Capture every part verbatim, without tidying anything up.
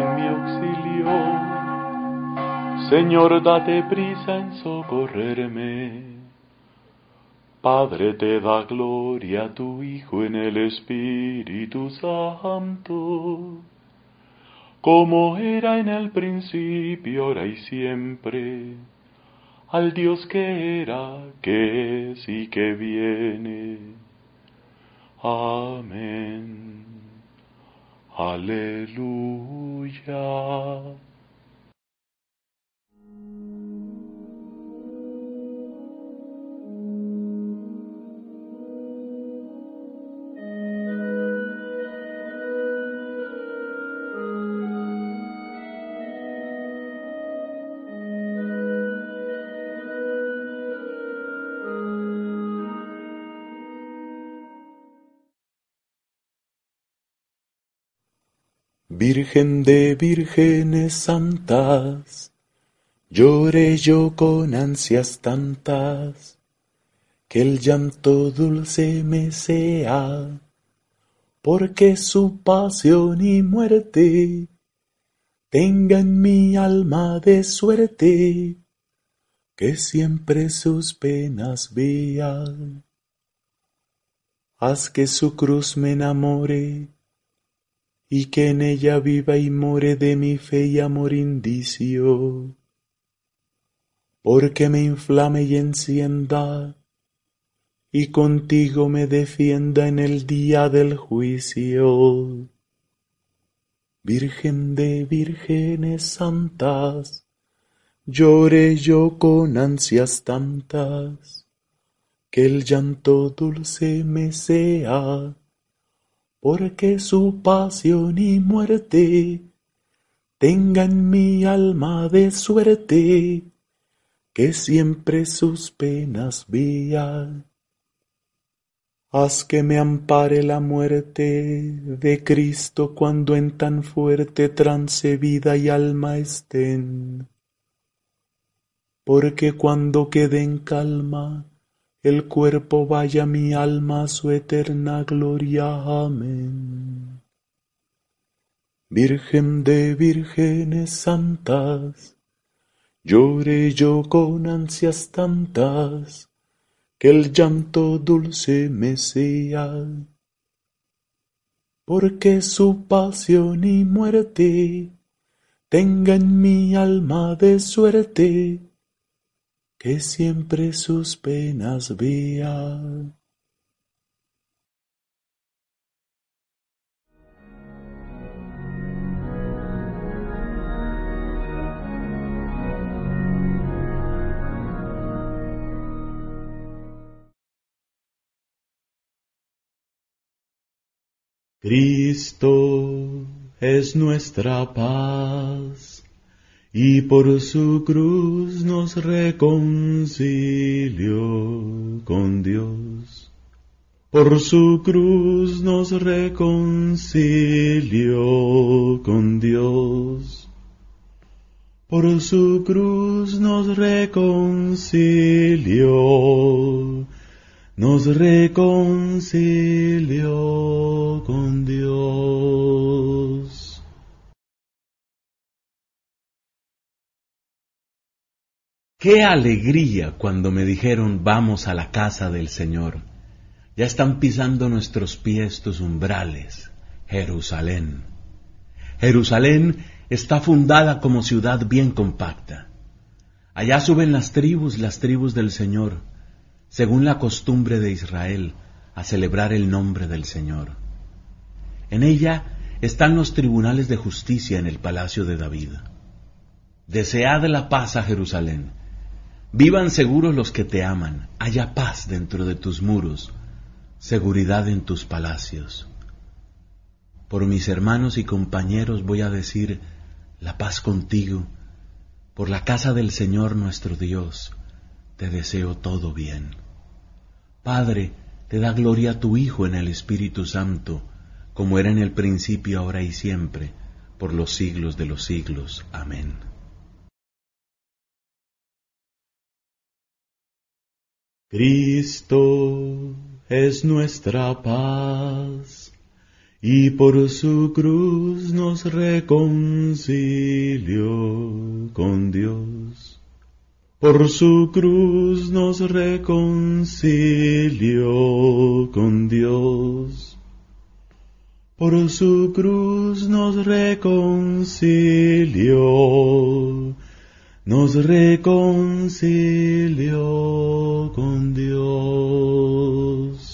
en mi auxilio. Señor, date prisa en socorrerme. Padre, te da gloria a tu Hijo en el Espíritu Santo, como era en el principio, ahora y siempre, al Dios que era, que es y que viene. Amén. Aleluya. Virgen de vírgenes santas, lloré yo con ansias tantas, que el llanto dulce me sea, porque su pasión y muerte tenga en mi alma de suerte, que siempre sus penas vea. Haz que su cruz me enamore, y que en ella viva y more de mi fe y amor indicio, porque me inflame y encienda, y contigo me defienda en el día del juicio. Virgen de vírgenes santas, lloré yo con ansias tantas, que el llanto dulce me sea, porque su pasión y muerte tenga en mi alma de suerte, que siempre sus penas vea. Haz que me ampare la muerte de Cristo cuando en tan fuerte trance vida y alma estén, porque cuando quede en calma el cuerpo vaya mi alma a su eterna gloria. Amén. Virgen de vírgenes santas, lloré yo con ansias tantas, que el llanto dulce me sea, porque su pasión y muerte tenga en mi alma de suerte, que siempre sus penas vea. Cristo es nuestra paz, y por su cruz nos reconcilió con Dios. Por su cruz nos reconcilió con Dios. Por su cruz nos reconcilió, nos reconcilió con Dios. ¡Qué alegría cuando me dijeron vamos a la casa del Señor! Ya están pisando nuestros pies tus umbrales, Jerusalén. Jerusalén está fundada como ciudad bien compacta. Allá suben las tribus, las tribus del Señor, según la costumbre de Israel, a celebrar el nombre del Señor. En ella están los tribunales de justicia en el palacio de David. Desead la paz a Jerusalén. Vivan seguros los que te aman. Haya paz dentro de tus muros, seguridad en tus palacios. Por mis hermanos y compañeros voy a decir, la paz contigo. Por la casa del Señor nuestro Dios, te deseo todo bien. Padre, te da gloria a tu Hijo en el Espíritu Santo, como era en el principio, ahora y siempre, por los siglos de los siglos. Amén. Cristo es nuestra paz, y por su cruz nos reconcilió con Dios. Por su cruz nos reconcilió con Dios. Por su cruz nos reconcilió, nos reconcilió con Dios.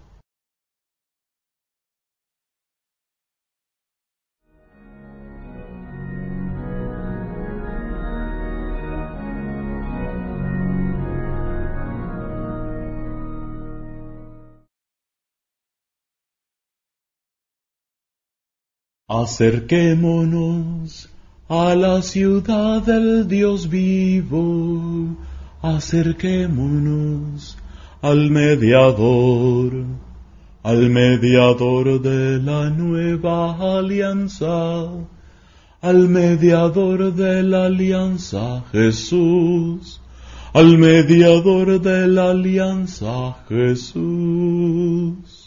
Acerquémonos a la ciudad del Dios vivo, acerquémonos al mediador, al mediador de la nueva alianza, al mediador de la alianza Jesús, al mediador de la alianza Jesús.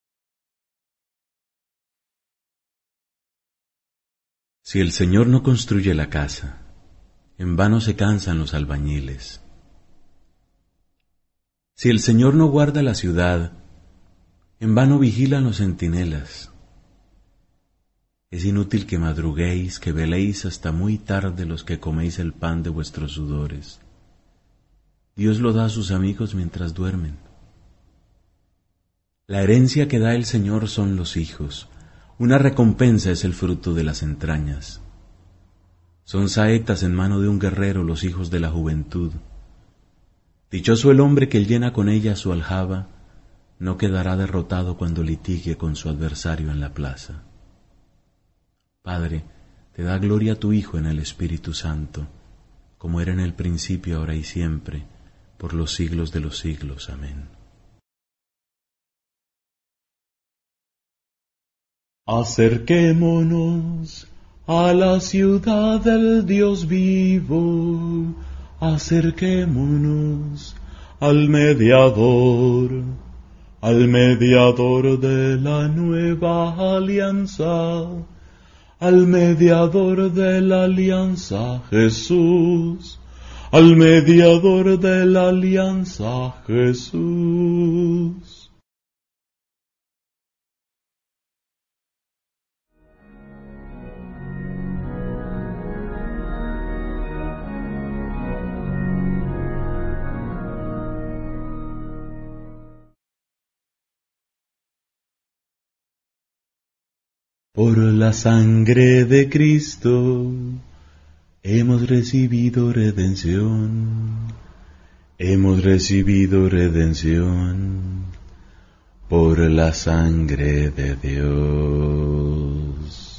Si el Señor no construye la casa, en vano se cansan los albañiles. Si el Señor no guarda la ciudad, en vano vigilan los centinelas. Es inútil que madruguéis, que veléis hasta muy tarde los que coméis el pan de vuestros sudores. Dios lo da a sus amigos mientras duermen. La herencia que da el Señor son los hijos. Una recompensa es el fruto de las entrañas. Son saetas en mano de un guerrero los hijos de la juventud. Dichoso el hombre que llena con ella su aljaba, no quedará derrotado cuando litigue con su adversario en la plaza. Padre, te da gloria a tu Hijo en el Espíritu Santo, como era en el principio, ahora y siempre, por los siglos de los siglos. Amén. Acerquémonos a la ciudad del Dios vivo, acerquémonos al mediador, al mediador de la nueva alianza, al mediador de la alianza Jesús, al mediador de la alianza Jesús. Por la sangre de Cristo hemos recibido redención, hemos recibido redención por la sangre de Dios.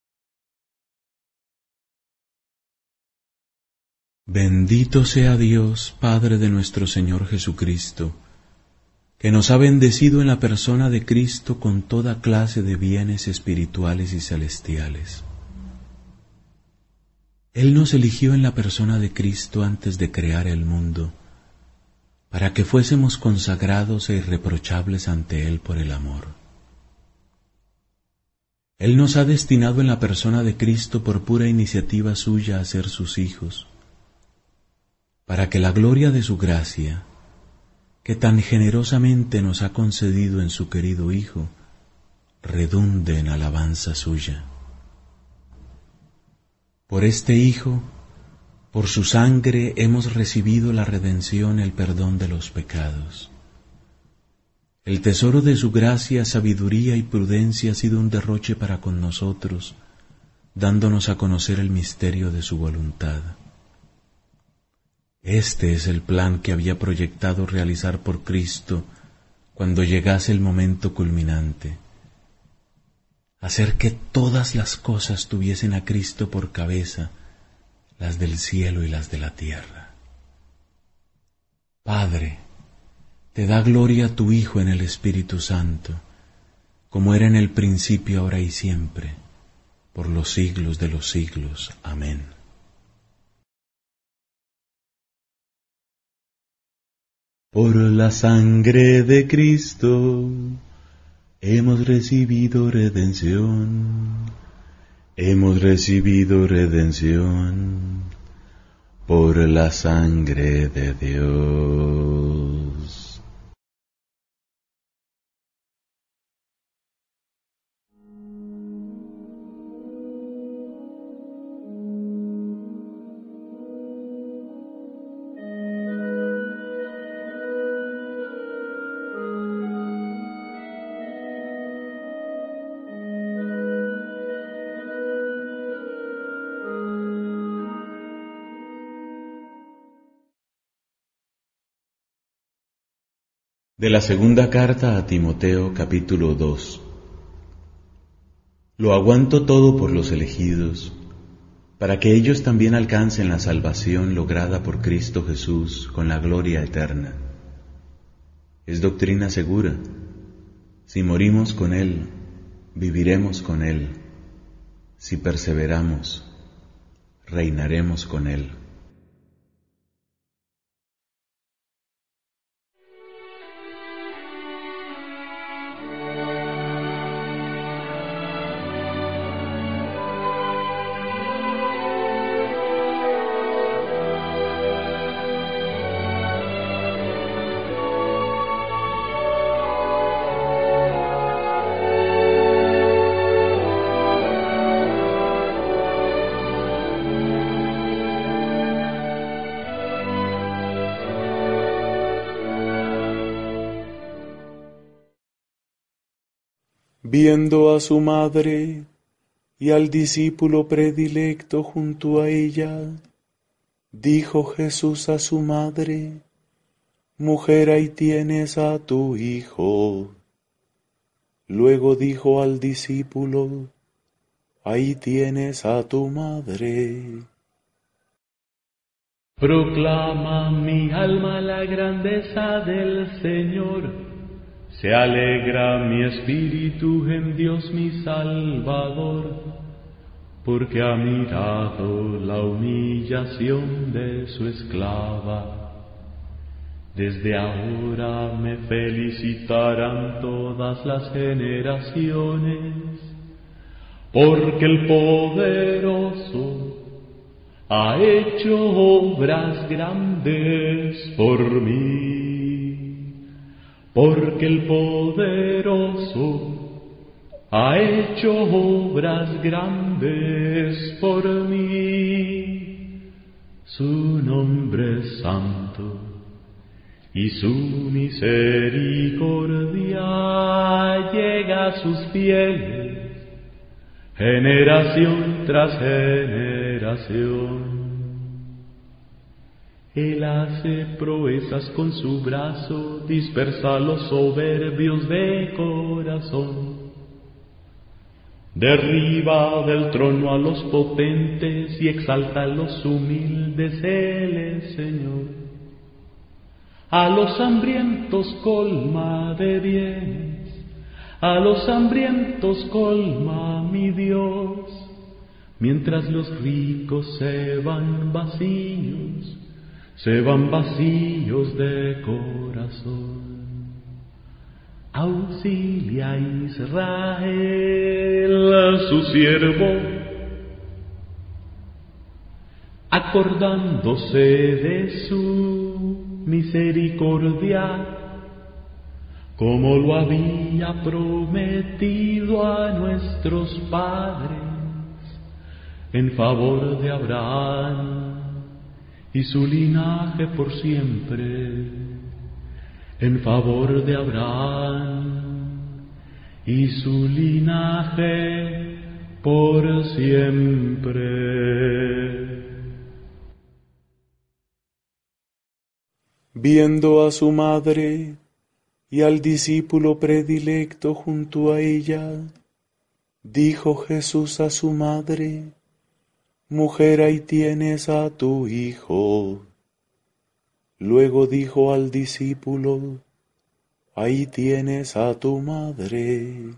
Bendito sea Dios, Padre de nuestro Señor Jesucristo, que nos ha bendecido en la persona de Cristo con toda clase de bienes espirituales y celestiales. Él nos eligió en la persona de Cristo antes de crear el mundo, para que fuésemos consagrados e irreprochables ante Él por el amor. Él nos ha destinado en la persona de Cristo por pura iniciativa suya a ser sus hijos, para que la gloria de su gracia, que tan generosamente nos ha concedido en su querido Hijo, redunde en alabanza suya. Por este Hijo, por su sangre hemos recibido la redención, el perdón de los pecados. El tesoro de su gracia, sabiduría y prudencia ha sido un derroche para con nosotros, dándonos a conocer el misterio de su voluntad. Este es el plan que había proyectado realizar por Cristo cuando llegase el momento culminante: hacer que todas las cosas tuviesen a Cristo por cabeza, las del cielo y las de la tierra. Padre, te da gloria a tu Hijo en el Espíritu Santo, como era en el principio, ahora y siempre, por los siglos de los siglos. Amén. Por la sangre de Cristo Hemos recibido redención, hemos recibido redención por la sangre de Dios. De la segunda carta a Timoteo, capítulo dos. Lo aguanto todo por los elegidos, para que ellos también alcancen la salvación lograda por Cristo Jesús con la gloria eterna. Es doctrina segura. Si morimos con Él, viviremos con Él. Si perseveramos, reinaremos con Él. Viendo a su madre y al discípulo predilecto junto a ella, dijo Jesús a su madre: Mujer, ahí tienes a tu hijo. Luego dijo al discípulo: Ahí tienes a tu madre. Proclama mi alma la grandeza del Señor. Se alegra mi espíritu en Dios mi Salvador, porque ha mirado la humillación de su esclava. Desde ahora me felicitarán todas las generaciones, porque el poderoso ha hecho obras grandes por mí. Porque el poderoso ha hecho obras grandes por mí. Su nombre es santo y su misericordia llega a sus fieles, generación tras generación. Él hace proezas con su brazo, dispersa a los soberbios de corazón. Derriba del trono a los potentes y exalta a los humildes, Él es Señor. A los hambrientos colma de bienes, a los hambrientos colma mi Dios, mientras los ricos se van vacíos, se van vacíos de corazón. Auxilia a Israel, su siervo, acordándose de su misericordia, como lo había prometido a nuestros padres, en favor de Abraham y su linaje por siempre, en favor de Abraham y su linaje por siempre. Viendo a su madre y al discípulo predilecto junto a ella, dijo Jesús a su madre: Mujer, ahí tienes a tu hijo. Luego dijo al discípulo: Ahí tienes a tu madre.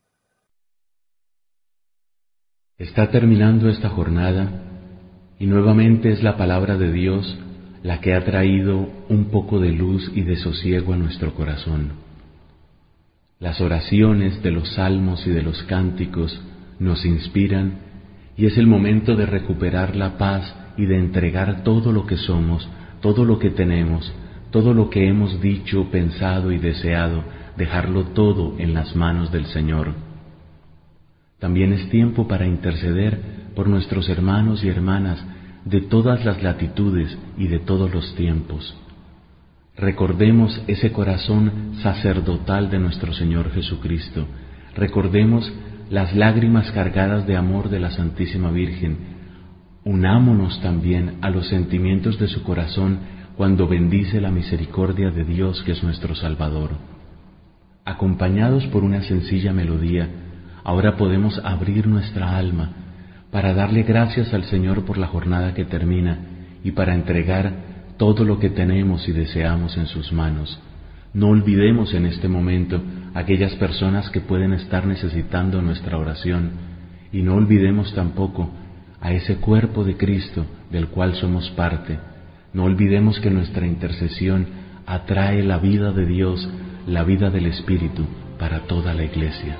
Está terminando esta jornada y nuevamente es la palabra de Dios la que ha traído un poco de luz y de sosiego a nuestro corazón. Las oraciones de los salmos y de los cánticos nos inspiran y es el momento de recuperar la paz y de entregar todo lo que somos, todo lo que tenemos, todo lo que hemos dicho, pensado y deseado, dejarlo todo en las manos del Señor. También es tiempo para interceder por nuestros hermanos y hermanas de todas las latitudes y de todos los tiempos. Recordemos ese corazón sacerdotal de nuestro Señor Jesucristo. Recordemos las lágrimas cargadas de amor de la Santísima Virgen. Unámonos también a los sentimientos de su corazón cuando bendice la misericordia de Dios que es nuestro Salvador. Acompañados por una sencilla melodía, ahora podemos abrir nuestra alma para darle gracias al Señor por la jornada que termina y para entregar todo lo que tenemos y deseamos en sus manos. No olvidemos en este momento aquellas personas que pueden estar necesitando nuestra oración y no olvidemos tampoco a ese cuerpo de Cristo del cual somos parte. No olvidemos que nuestra intercesión atrae la vida de Dios, la vida del Espíritu para toda la Iglesia.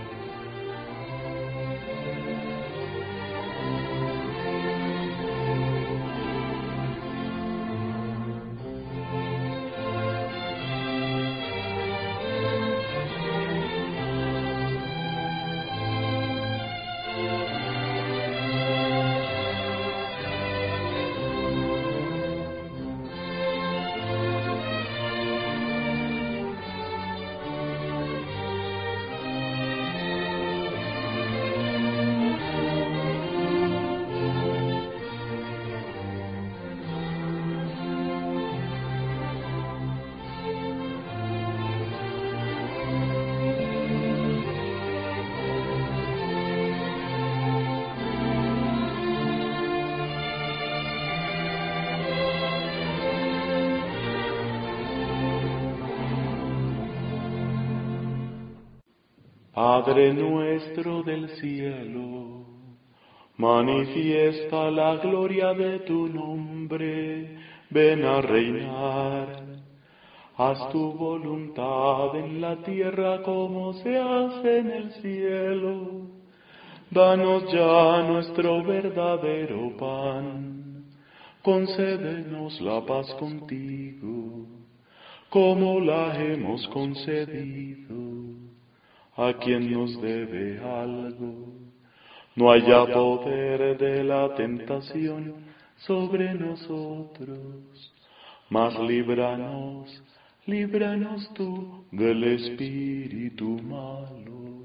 Padre nuestro del cielo, manifiesta la gloria de tu nombre, ven a reinar. Haz tu voluntad en la tierra como se hace en el cielo. Danos ya nuestro verdadero pan, concédenos la paz contigo, como la hemos concedido a quien nos debe algo. No haya poder de la tentación sobre nosotros, mas líbranos, líbranos tú del espíritu malo.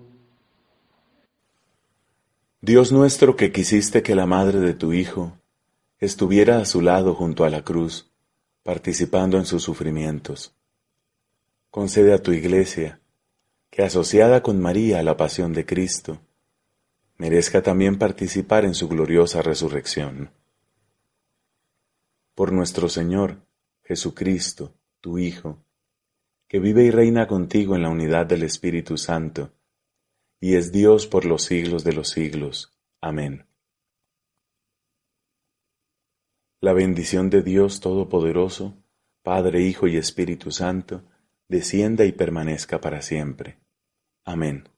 Dios nuestro, que quisiste que la madre de tu Hijo estuviera a su lado junto a la cruz, participando en sus sufrimientos, concede a tu Iglesia que, asociada con María a la pasión de Cristo, merezca también participar en su gloriosa resurrección. Por nuestro Señor Jesucristo, tu Hijo, que vive y reina contigo en la unidad del Espíritu Santo, y es Dios por los siglos de los siglos. Amén. La bendición de Dios Todopoderoso, Padre, Hijo y Espíritu Santo, descienda y permanezca para siempre. Amén.